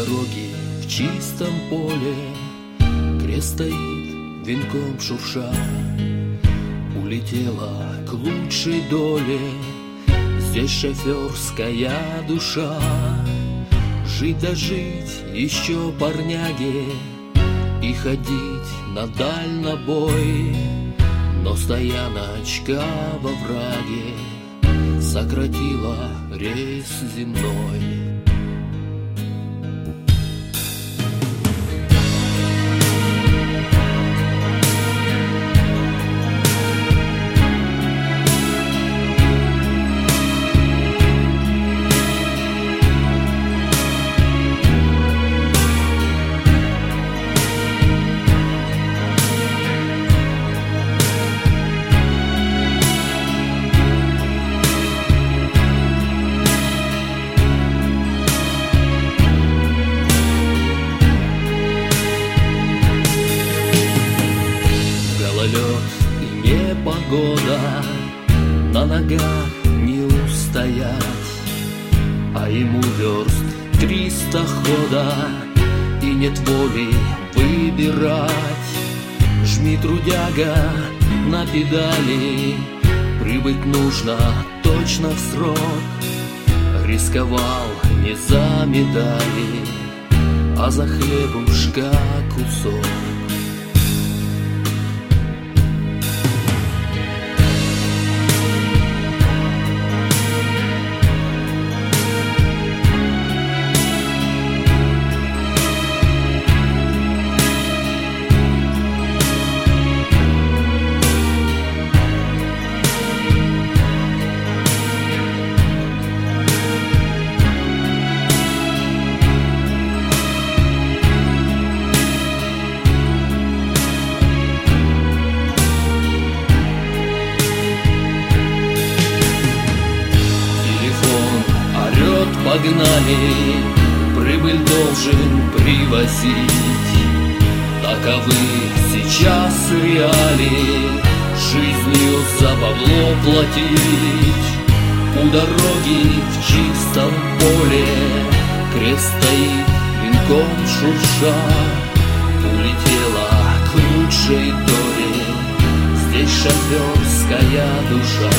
дороги в чистом поле крест стоит, венком шурша. Улетела к лучшей доле здесь шоферская душа. Жить да жить еще парняге и ходить на дальнобой, но стояночка во враге сократила рейс земной. Гололед и непогода, на ногах не устоять, а ему верст 300 хода, и нет воли выбирать. Жми, трудяга, на педали, прибыть нужно точно в срок. Рисковал не за медали, а за хлебушка кусок. Погнали, прибыль должен привозить. Таковы сейчас реалии, жизнью за бабло платить. У дороги в чистом поле крест стоит, венком шурша. Улетела к лучшей доле здесь шоферская душа.